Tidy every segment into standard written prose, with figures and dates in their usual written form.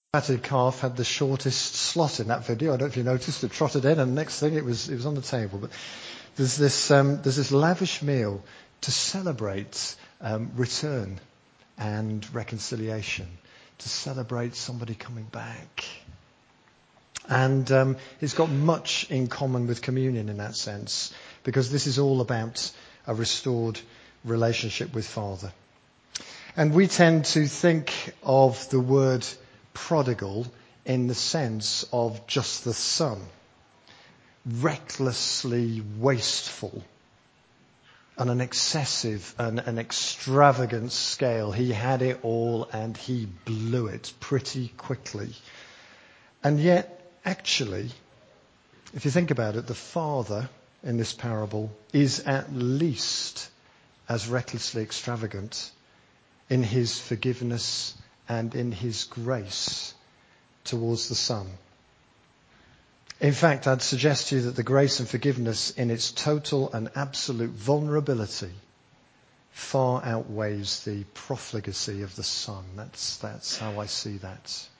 fatted calf had the shortest slot in that video. I don't know if you noticed. It trotted in, and the next thing it was on the table. But there's this lavish meal to celebrate return and reconciliation, to celebrate somebody coming back. And it's got much in common with communion in that sense, because this is all about a restored relationship with Father. And we tend to think of the word prodigal in the sense of just the son, recklessly wasteful on an excessive and an extravagant scale. He had it all and he blew it pretty quickly. And yet, actually, if you think about it, the father in this parable is at least as recklessly extravagant in his forgiveness and in his grace towards the son. In fact, I'd suggest to you that the grace and forgiveness in its total and absolute vulnerability far outweighs the profligacy of the son. That's how I see that.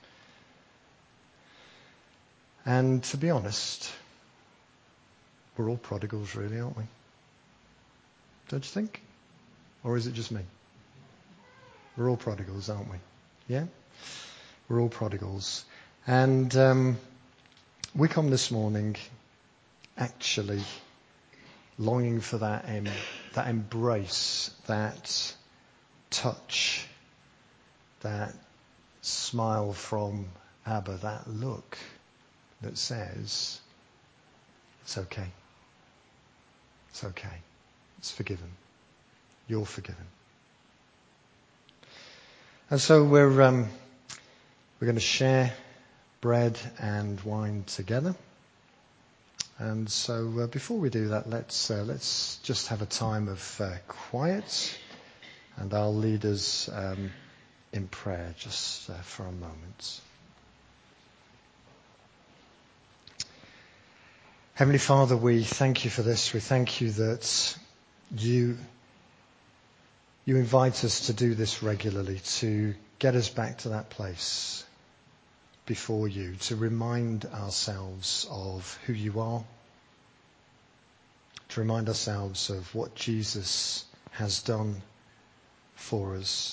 And to be honest, we're all prodigals really, aren't we? Don't you think? Or is it just me? We're all prodigals, aren't we? Yeah? We're all prodigals. And we come this morning actually longing for that embrace, that touch, that smile from Abba, that look that says, it's okay. It's okay. It's forgiven. You're forgiven. And so we're going to share bread and wine together. And so before we do that, let's just have a time of quiet, and I'll lead us in prayer just for a moment. Heavenly Father, we thank you for this. We thank you that you invite us to do this regularly, to get us back to that place before you, to remind ourselves of who you are, to remind ourselves of what Jesus has done for us.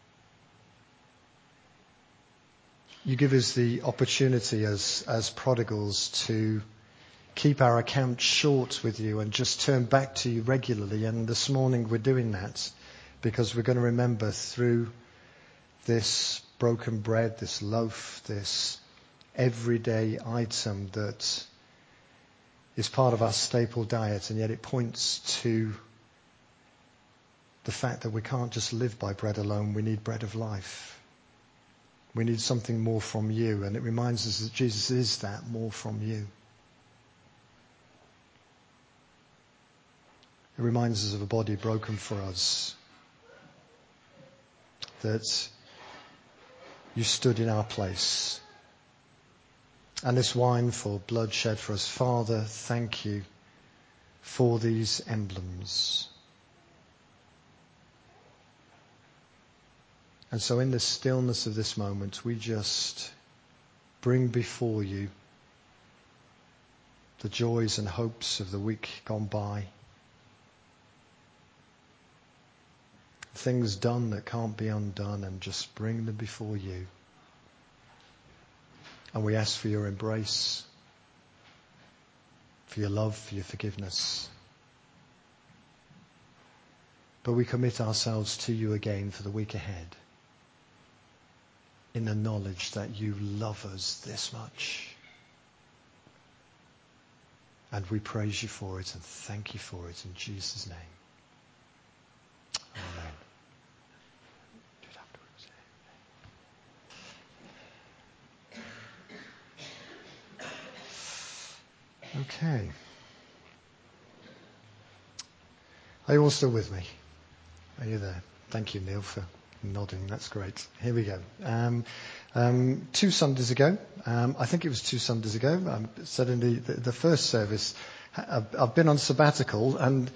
You give us the opportunity as prodigals to keep our account short with you and just turn back to you regularly. And this morning we're doing that because we're going to remember through this broken bread, this loaf, this everyday item that is part of our staple diet, and yet it points to the fact that we can't just live by bread alone. We need bread of life. We need something more from you, and it reminds us that Jesus is that, more from you. It reminds us of a body broken for us, that you stood in our place. And this wine for blood shed for us. Father, thank you for these emblems. And so in the stillness of this moment, we just bring before you the joys and hopes of the week gone by. Things done that can't be undone, and just bring them before you. And we ask for your embrace, for your love, for your forgiveness. But we commit ourselves to you again for the week ahead, in the knowledge that you love us this much. And we praise you for it and thank you for it in Jesus' name. Amen. Okay. Are you all still with me? Are you there? Thank you, Neil, for nodding. That's great. Here we go. 2 Sundays ago, I think it was 2 Sundays ago, I said in the first service, I've been on sabbatical, and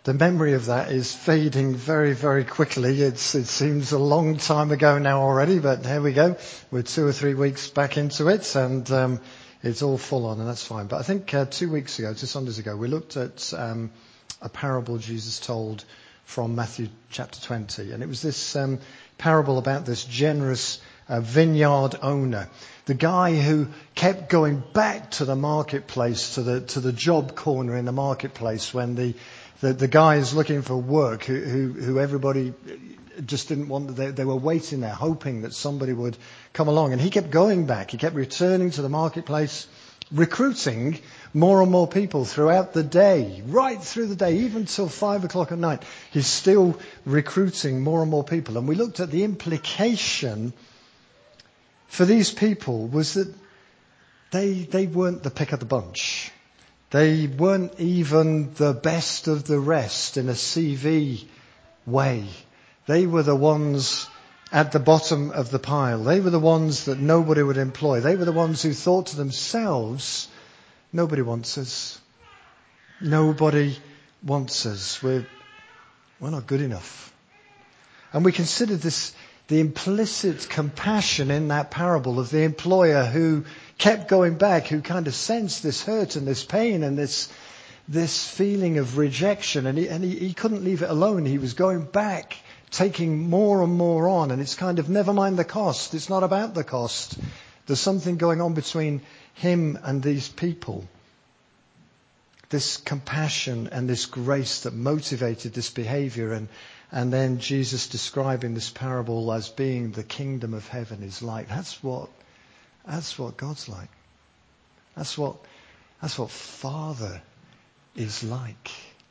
The memory of that is fading very, very quickly. It seems a long time ago now already, but here we go. We're 2 or 3 weeks back into it, and it's all full on, and that's fine. But I think 2 Sundays ago, we looked at a parable Jesus told from Matthew chapter 20, and it was this parable about this generous vineyard owner, the guy who kept going back to the marketplace, to the job corner in the marketplace when the guys looking for work who everybody just didn't want. They were waiting there, hoping that somebody would come along. And he kept going back. He kept returning to the marketplace, recruiting more and more people throughout the day, right through the day, even till 5 o'clock at night. He's still recruiting more and more people. And we looked at the implication for these people was that they weren't the pick of the bunch. They weren't even the best of the rest in a CV way. They were the ones at the bottom of the pile. They were the ones that nobody would employ. They were the ones who thought to themselves, nobody wants us. Nobody wants us. We're not good enough. And we considered the implicit compassion in that parable of the employer who kept going back, who kind of sensed this hurt and this pain and this feeling of rejection, and he couldn't leave it alone. He was going back, taking more and more on, and it's kind of never mind the cost. It's not about the cost. There's something going on between him and these people. This compassion and this grace that motivated this behavior, and then Jesus describing this parable as being the kingdom of heaven is like. That's what God's like. That's what Father is like.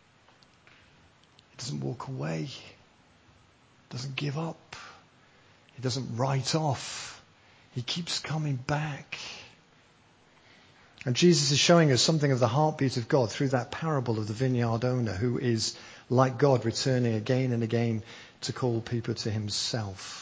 He doesn't walk away. Doesn't give up. He doesn't write off. He keeps coming back. And Jesus is showing us something of the heartbeat of God through that parable of the vineyard owner who is like God, returning again and again to call people to himself.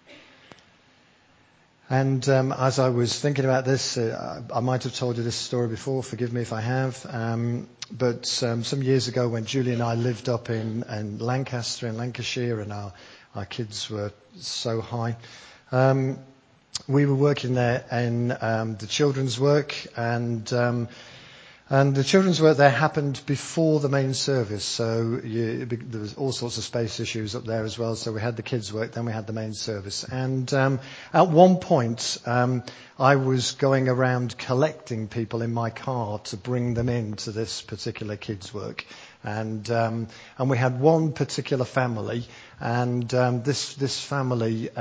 And as I was thinking about this, I might have told you this story before, forgive me if I have, but some years ago when Julie and I lived up in Lancaster, in Lancashire, and our kids were so high, we were working there in the children's work, and the children's work there happened before the main service, so there was all sorts of space issues up there as well. So we had the kids' work, then we had the main service. And at one point, I was going around collecting people in my car to bring them into this particular kids' work. And we had one particular family, and this family,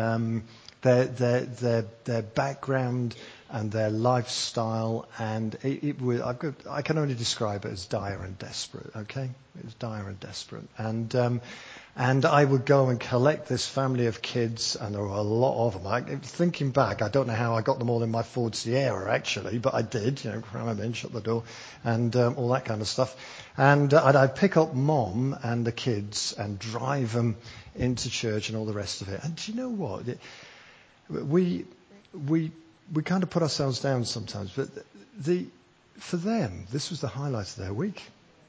their background and their lifestyle, and I can only describe it as dire and desperate. Okay, it was dire and desperate, and I would go and collect this family of kids, and there were a lot of them. Thinking back, I don't know how I got them all in my Ford Sierra actually, but I did. Cram them in, shut the door, and all that kind of stuff. And I'd pick up Mom and the kids and drive them into church and all the rest of it. And do you know what? We kind of put ourselves down sometimes, but for them, this was the highlight of their week.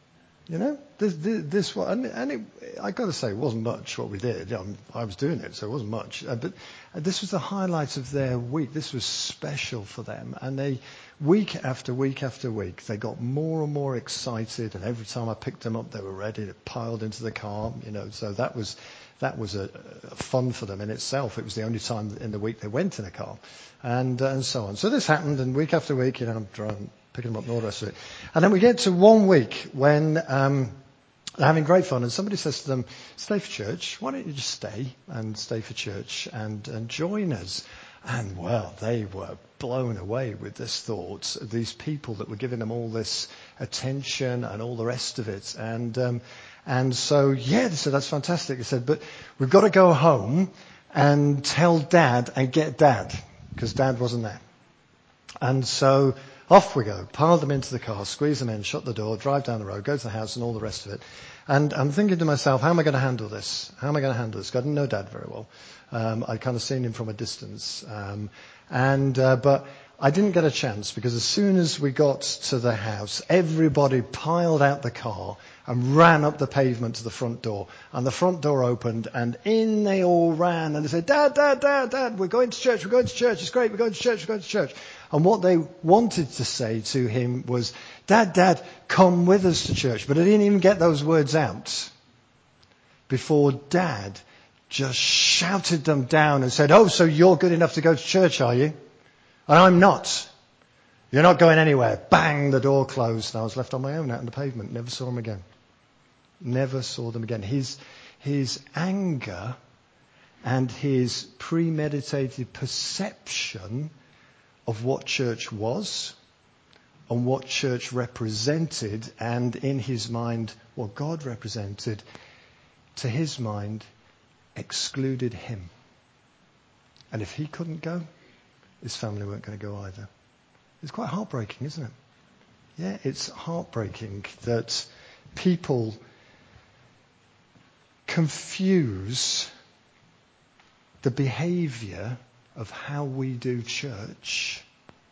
This one, and I got to say, it wasn't much what we did. I was doing it, so it wasn't much. But this was the highlight of their week. This was special for them, and they, week after week after week, they got more and more excited. And every time I picked them up, they were ready. They piled into the car. So that was a fun for them in itself. It was the only time in the week they went in a car, and so on. So this happened, and week after week, I'm driving, picking them up and all the rest of it. And then we get to one week when they're having great fun, and somebody says to them, "Stay for church. Why don't you just stay for church and join us?" And well, they were blown away with this thought. These people that were giving them all this attention and all the rest of it, and so, they said, "That's fantastic." They said, "But we've got to go home and tell Dad and get Dad," because Dad wasn't there. And so off we go, pile them into the car, squeeze them in, shut the door, drive down the road, go to the house and all the rest of it. And I'm thinking to myself, how am I going to handle this? How am I going to handle this? 'Cause I didn't know Dad very well. I'd kind of seen him from a distance. But I didn't get a chance because as soon as we got to the house, everybody piled out the car and ran up the pavement to the front door. And the front door opened and in they all ran and they said, Dad, Dad, Dad, Dad, we're going to church, we're going to church, it's great, we're going to church, we're going to church. And what they wanted to say to him was, Dad, Dad, come with us to church. But I didn't even get those words out before Dad just shouted them down and said, oh, so you're good enough to go to church, are you? And I'm not. You're not going anywhere. Bang, the door closed. And I was left on my own out on the pavement. Never saw him again. Never saw them again. His anger and his premeditated perception of what church was and what church represented, and in his mind, what God represented, to his mind, excluded him. And if he couldn't go, his family weren't going to go either. It's quite heartbreaking, isn't it? Yeah, it's heartbreaking that people confuse the behavior of how we do church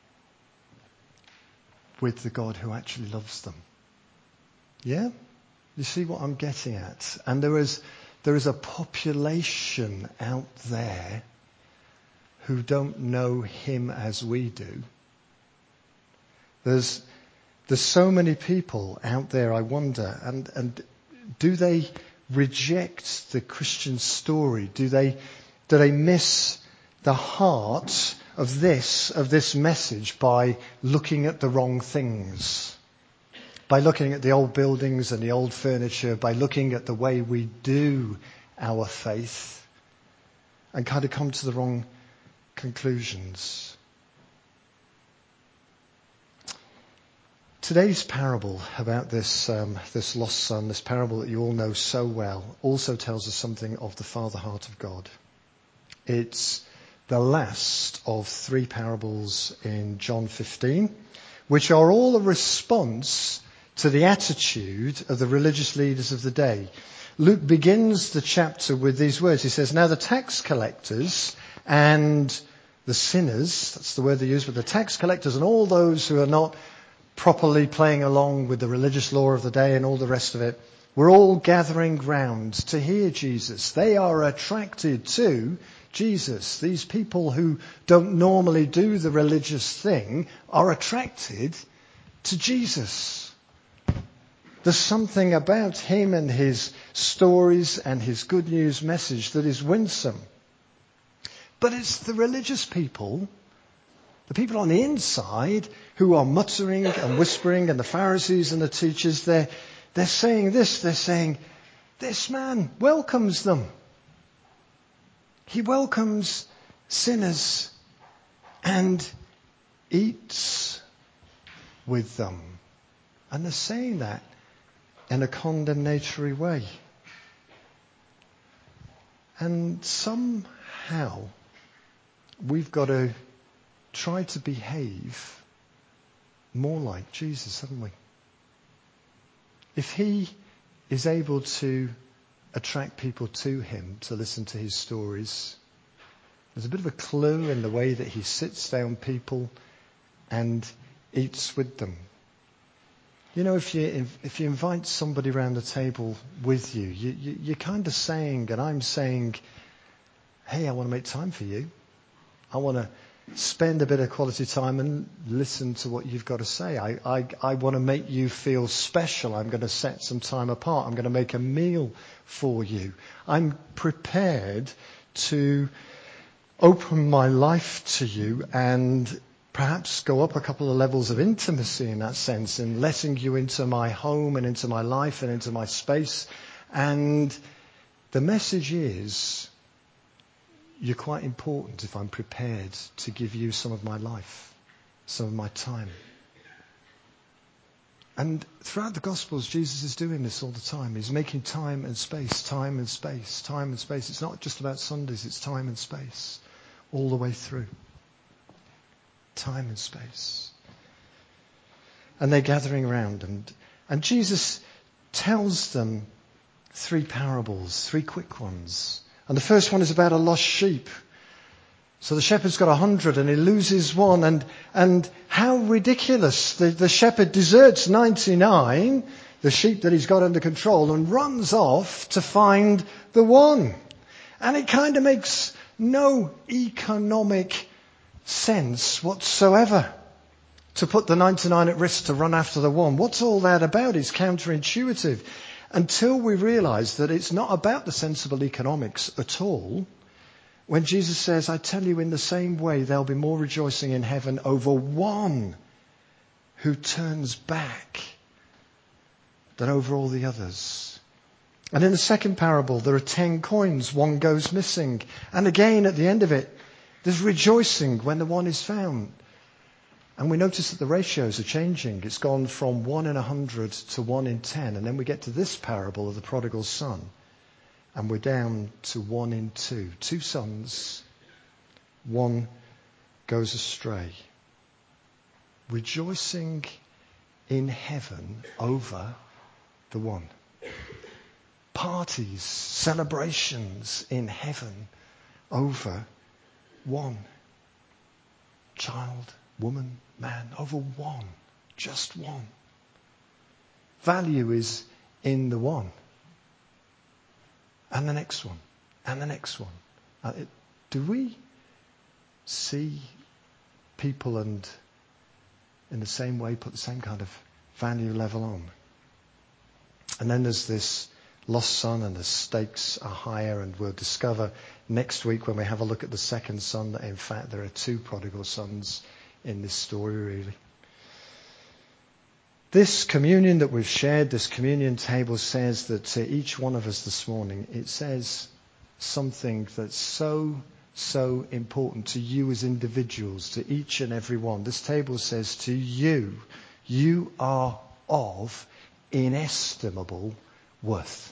with the God who actually loves them. Yeah? You see what I'm getting at? And there is a population out there who don't know him as we do. There's so many people out there, I wonder, and do they reject the Christian story? Do they miss the heart of this message by looking at the wrong things? By looking at the old buildings and the old furniture, by looking at the way we do our faith, and kind of come to the wrong conclusions. Today's parable about this lost son, this parable that you all know so well, also tells us something of the Father heart of God. It's the last of 3 parables in John 15, which are all a response to the attitude of the religious leaders of the day. Luke begins the chapter with these words. He says, now the tax collectors and the sinners, that's the word they use, but the tax collectors and all those who are not properly playing along with the religious law of the day and all the rest of it, were all gathering round to hear Jesus. They are attracted to Jesus. These people who don't normally do the religious thing are attracted to Jesus. There's something about him and his stories and his good news message that is winsome. But it's the religious people, the people on the inside, who are muttering and whispering, and the Pharisees and the teachers, they're saying this. They're saying, this man welcomes them. He welcomes sinners and eats with them. And they're saying that in a condemnatory way. And somehow we've got to try to behave more like Jesus, haven't we? If he is able to attract people to him to listen to his stories, there's a bit of a clue in the way that he sits down people and eats with them. You know, if you invite somebody around the table with you, you're kind of saying, and I'm saying, hey, I want to make time for you. I want to spend a bit of quality time and listen to what you've got to say. I want to make you feel special. I'm going to set some time apart. I'm going to make a meal for you. I'm prepared to open my life to you and perhaps go up a couple of levels of intimacy in that sense, in letting you into my home and into my life and into my space. And the message is, you're quite important if I'm prepared to give you some of my life, some of my time. And throughout the Gospels, Jesus is doing this all the time. He's making time and space, time and space, time and space. It's not just about Sundays, it's time and space all the way through. Time and space. And they're gathering around, and Jesus tells them 3 parables, 3 quick ones. And the first one is about a lost sheep. So the shepherd's got 100 and he loses one. And how ridiculous. The shepherd deserts 99, the sheep that he's got under control, and runs off to find the one. And it kind of makes no economic sense whatsoever to put the 99 at risk to run after the one. What's all that about? It's counterintuitive. Until we realize that it's not about the sensible economics at all. When Jesus says, I tell you, in the same way, there'll be more rejoicing in heaven over one who turns back than over all the others. And in the second parable, there are 10 coins. One goes missing. And again, at the end of it, there's rejoicing when the one is found. And we notice that the ratios are changing. It's gone from 1 in 100 to 1 in 10. And then we get to this parable of the prodigal son. And we're down to 1 in 2. 2 sons, one goes astray. Rejoicing in heaven over the one. Parties, celebrations in heaven over one. Child, woman, man, over one. Just one. Value is in the one. And the next one. And the next one. Do we see people and in the same way put the same kind of value level on? And then there's this lost son, and the stakes are higher, and we'll discover next week when we have a look at the second son that in fact there are 2 prodigal sons in this story really. This communion that we've shared, this communion table, says that to each one of us this morning, it says something that's so important to you as individuals, to each and every one. This table says to you, you are of inestimable worth.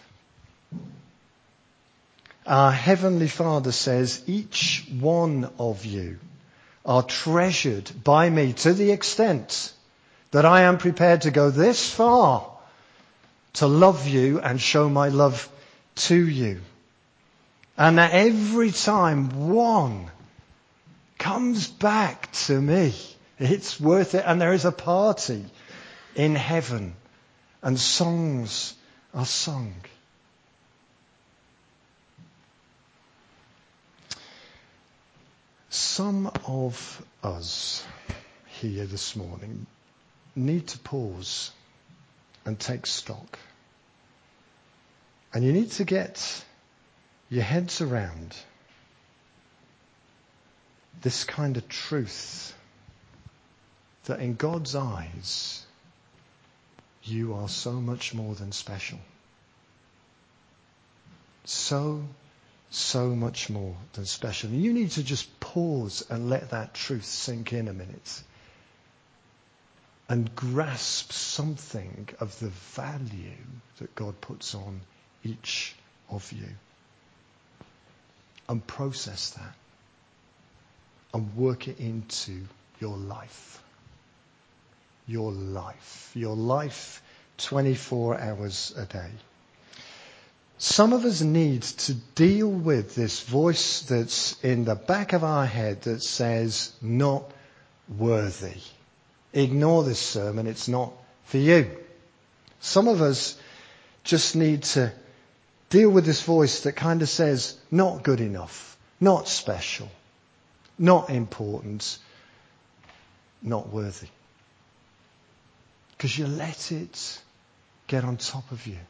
Our Heavenly Father says each one of you are treasured by me to the extent that I am prepared to go this far to love you and show my love to you. And that every time one comes back to me, it's worth it. And there is a party in heaven and songs are sung. Some of us here this morning need to pause and take stock. And you need to get your heads around this kind of truth that in God's eyes, you are so much more than special. So much more than special. And you need to just pause and let that truth sink in a minute. And grasp something of the value that God puts on each of you. And process that. And work it into your life. Your life. Your life 24 hours a day. Some of us need to deal with this voice that's in the back of our head that says, not worthy. Ignore this sermon, it's not for you. Some of us just need to deal with this voice that kind of says, not good enough, not special, not important, not worthy. Because you let it get on top of you.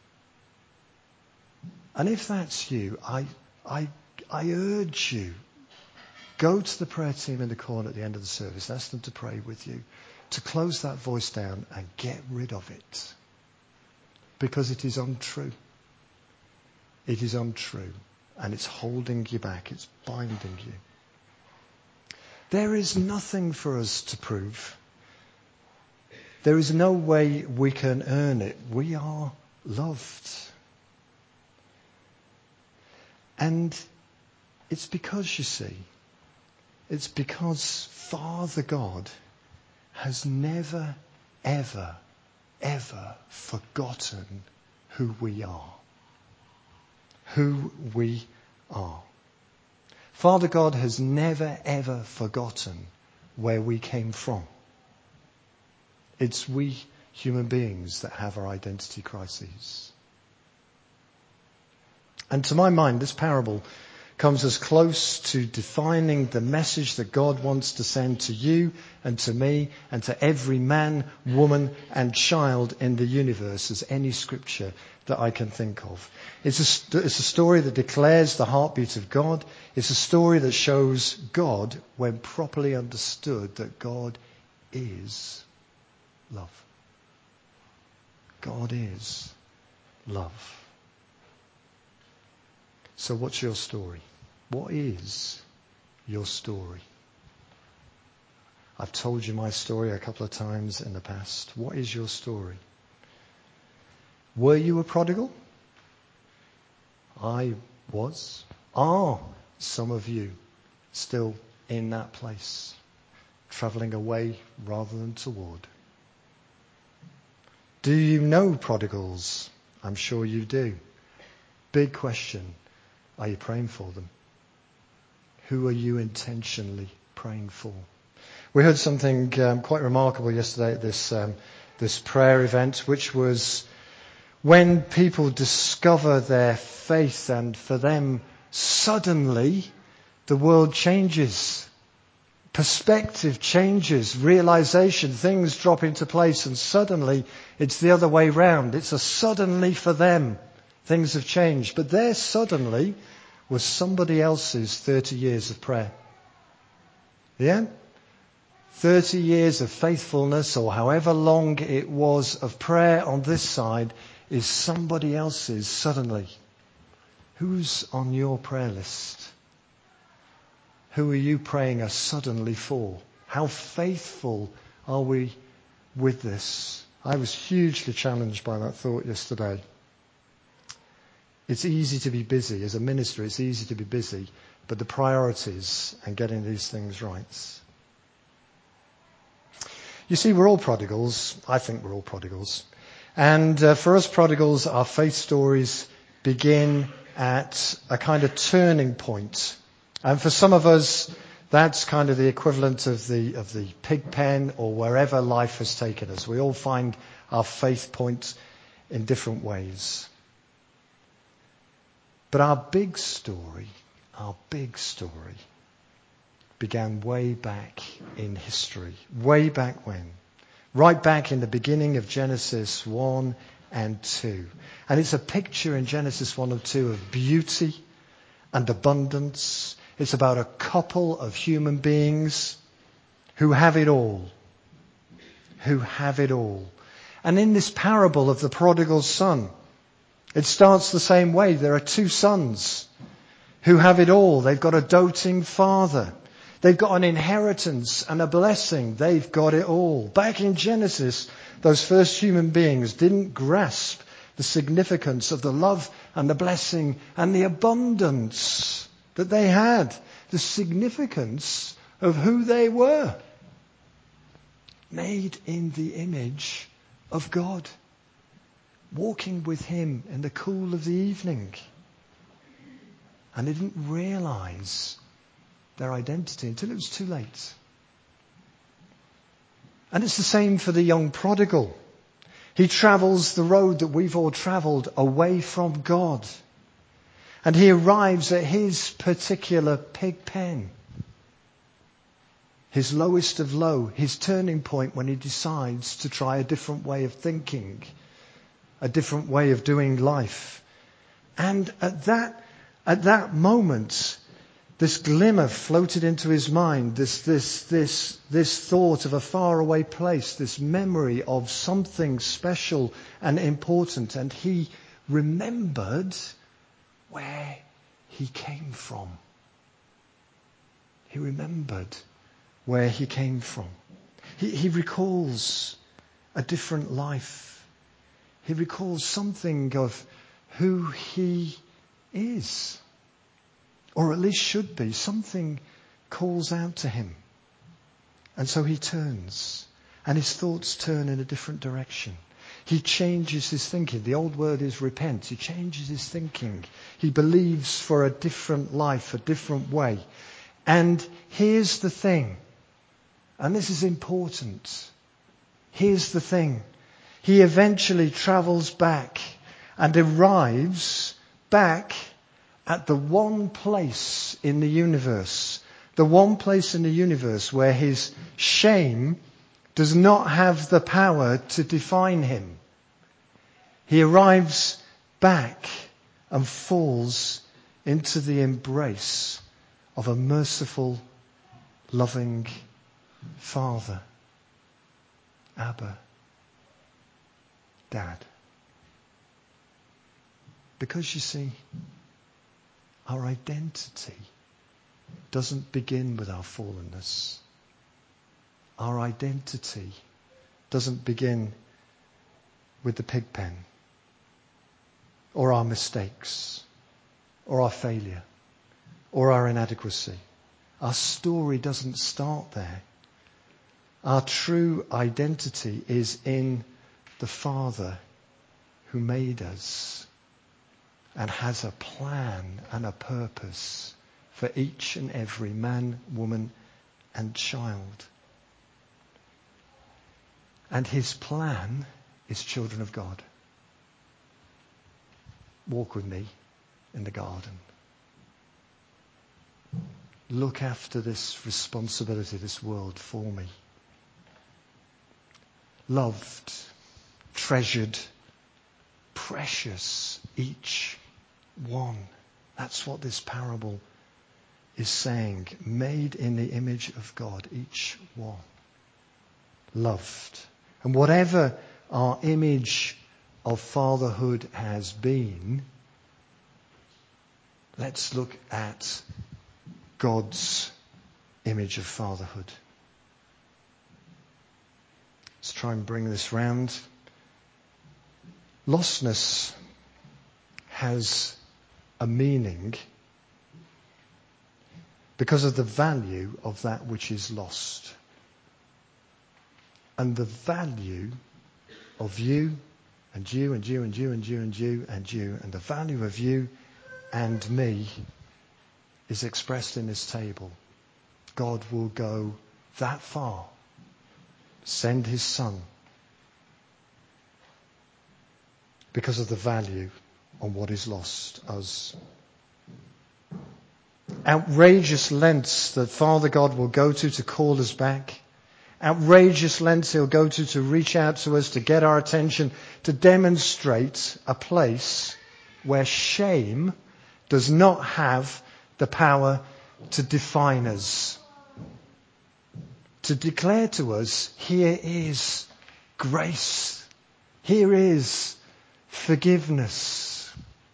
And if that's you, I urge you, go to the prayer team in the corner at the end of the service, ask them to pray with you, to close that voice down and get rid of it. Because it is untrue. It is untrue. And it's holding you back. It's binding you. There is nothing for us to prove. There is no way we can earn it. We are loved. And it's because, you see, it's because Father God has never, ever, ever forgotten who we are. Who we are. Father God has never, ever forgotten where we came from. It's we human beings that have our identity crises. And to my mind, this parable comes as close to defining the message that God wants to send to you and to me and to every man, woman and child in the universe as any scripture that I can think of. It's a story that declares the heartbeat of God. It's a story that shows God, when properly understood, that God is love. God is love. So what's your story? What is your story? I've told you my story a couple of times in the past. What is your story? Were you a prodigal? I was. Are some of you still in that place, travelling away rather than toward? Do you know prodigals? I'm sure you do. Big question. Are you praying for them? Who are you intentionally praying for? We heard something quite remarkable yesterday at this prayer event, which was when people discover their faith, and for them suddenly the world changes. Perspective changes, realization, things drop into place, and suddenly it's the other way round. It's a suddenly for them. Things have changed. But their suddenly was somebody else's 30 years of prayer. Yeah? 30 years of faithfulness, or however long it was of prayer on this side, is somebody else's suddenly. Who's on your prayer list? Who are you praying a suddenly for? How faithful are we with this? I was hugely challenged by that thought yesterday. It's easy to be busy. As a minister, it's easy to be busy. But the priorities and getting these things right. You see, we're all prodigals. I think we're all prodigals. And for us prodigals, our faith stories begin at a kind of turning point. And for some of us, that's kind of the equivalent of the pig pen or wherever life has taken us. We all find our faith point in different ways. But our big story began way back in history. Way back when. Right back in the beginning of Genesis 1 and 2. And it's a picture in Genesis 1 and 2 of beauty and abundance. It's about a couple of human beings who have it all. Who have it all. And in this parable of the prodigal son, it starts the same way. There are two sons who have it all. They've got a doting father. They've got an inheritance and a blessing. They've got it all. Back in Genesis, those first human beings didn't grasp the significance of the love and the blessing and the abundance that they had. The significance of who they were. Made in the image of God. Walking with him in the cool of the evening. And they didn't realize their identity until it was too late. And it's the same for the young prodigal. He travels the road that we've all traveled away from God. And he arrives at his particular pig pen. His lowest of low, his turning point when he decides to try a different way of thinking. A different way of doing life. And at that moment, this glimmer floated into his mind, this thought of a faraway place, this memory of something special and important. And he remembered where he came from. He remembered where he came from. He recalls a different life. He recalls something of who he is. Or at least should be. Something calls out to him. And so he turns. And his thoughts turn in a different direction. He changes his thinking. The old word is repent. He changes his thinking. He believes for a different life, a different way. And here's the thing, and this is important. Here's the thing. He eventually travels back and arrives back at the one place in the universe, where his shame does not have the power to define him. He arrives back and falls into the embrace of a merciful, loving Father. Abba, Dad. Because you see, our identity doesn't begin with our fallenness. Our identity doesn't begin with the pig pen, or our mistakes, or our failure, or our inadequacy. Our story doesn't start there. Our true identity is in the Father who made us and has a plan and a purpose for each and every man, woman, and child. And his plan is children of God. Walk with me in the garden. Look after this responsibility, this world for me. Loved, treasured, precious, each one. That's what this parable is saying. Made in the image of God, each one. Loved. And whatever our image of fatherhood has been, let's look at God's image of fatherhood. Let's try and bring this round. Lostness has a meaning because of the value of that which is lost. And the value of you and you and you and you and you and you and you and the value of you and me is expressed in this table. God will go that far, send his Son, because of the value on what is lost, us. Outrageous lengths that Father God will go to call us back. Outrageous lengths he'll go to reach out to us, to get our attention, to demonstrate a place where shame does not have the power to define us. To declare to us, here is grace. Here is forgiveness.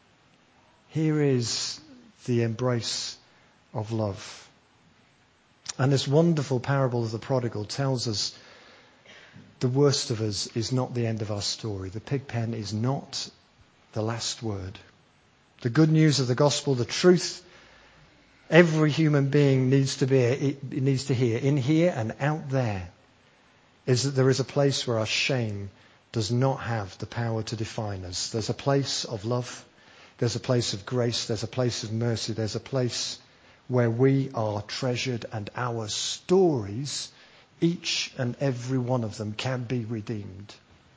Here is the embrace of love. And this wonderful parable of the prodigal tells us the worst of us is not the end of our story. The pig pen is not the last word. The good news of the gospel, the truth every human being needs to hear, in here and out there, is that there is a place where our shame does not have the power to define us. There's a place of love. There's a place of grace. There's a place of mercy. There's a place where we are treasured and our stories, each and every one of them, can be redeemed.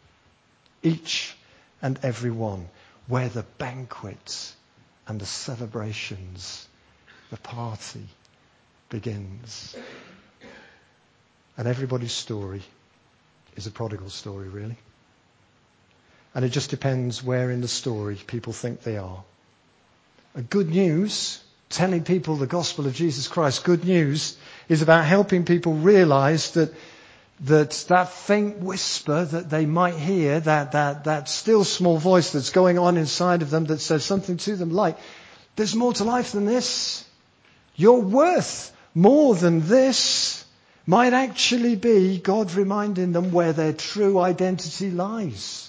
Each and every one, where the banquets and the celebrations, the party begins. And everybody's story is a prodigal story, really. And it just depends where in the story people think they are. A good news, telling people the gospel of Jesus Christ, good news is about helping people realize that faint whisper that they might hear, that still small voice that's going on inside of them that says something to them like, there's more to life than this. You're worth more than this. Might actually be God reminding them where their true identity lies.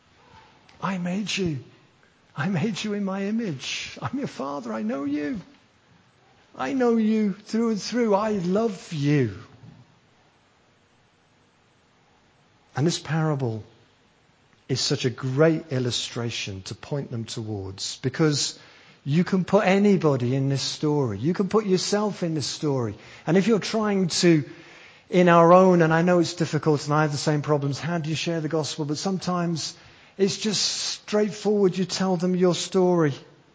I made you. I made you in my image. I'm your Father. I know you. I know you through and through. I love you. And this parable is such a great illustration to point them towards, because you can put anybody in this story. You can put yourself in this story. And if you're trying to, in our own, and I know it's difficult and I have the same problems, how do you share the gospel? But sometimes it's just straightforward. You tell them your story.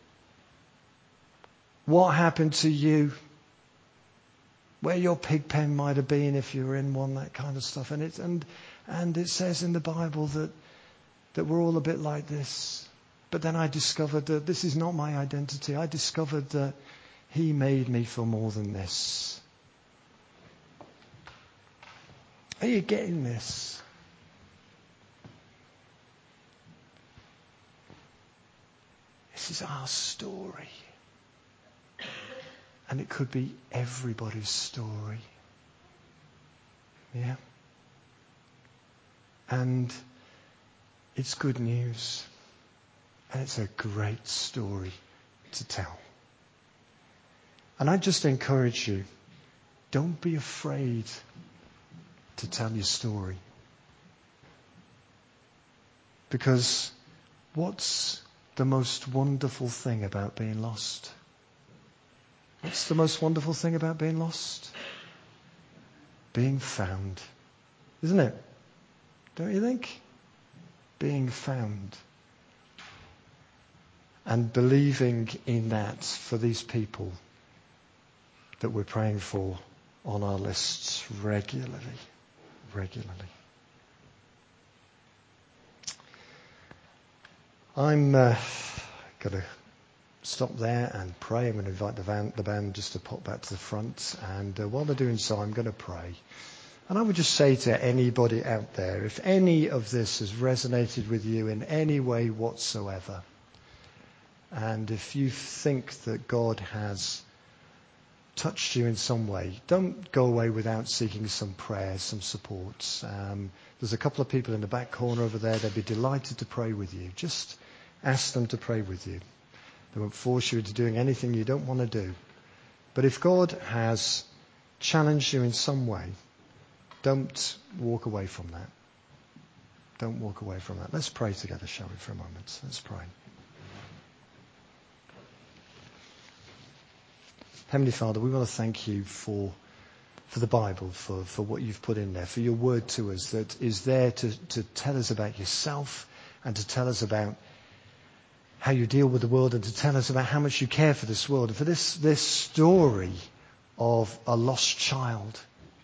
What happened to you? Where your pig pen might have been if you were in one, that kind of stuff. And it says in the Bible that we're all a bit like this. But then I discovered that this is not my identity. I discovered that He made me for more than this. Are you getting this? This is our story. And it could be everybody's story. Yeah? And it's good news. And it's a great story to tell. And I just encourage you, don't be afraid to tell your story. Because what's the most wonderful thing about being lost? What's the most wonderful thing about being lost? Being found. Isn't it? Don't you think? Being found. And believing in that for these people that we're praying for on our lists regularly. I'm going to stop there and pray. I'm going to invite the band just to pop back to the front. And while they're doing so, I'm going to pray. And I would just say to anybody out there, if any of this has resonated with you in any way whatsoever, and if you think that God has touched you in some way, don't go away without seeking some prayer, some support. There's a couple of people in the back corner over there. They'd be delighted to pray with you. Just ask them to pray with you. They won't force you into doing anything you don't want to do. But if God has challenged you in some way, don't walk away from that. Don't walk away from that. Let's pray together, shall we, for a moment? Let's pray. Heavenly Father, we want to thank you for the Bible, for what you've put in there, for your word to us that is there to tell us about yourself and to tell us about how you deal with the world and to tell us about how much you care for this world and for this story of a lost child.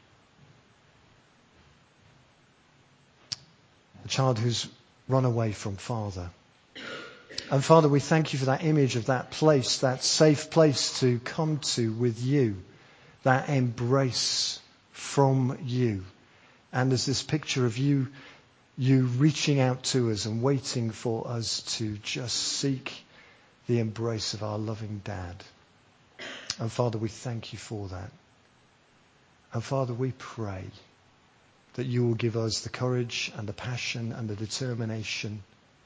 A child who's run away from Father. And Father, we thank you for that image of that place, that safe place to come to with you, that embrace from you. And there's this picture of you reaching out to us and waiting for us to just seek the embrace of our loving Dad. And Father, we thank you for that. And Father, we pray that you will give us the courage and the passion and the determination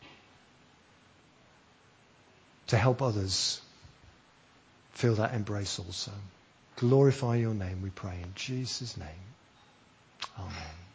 to help others feel that embrace also. Glorify your name, we pray in Jesus' name. Amen.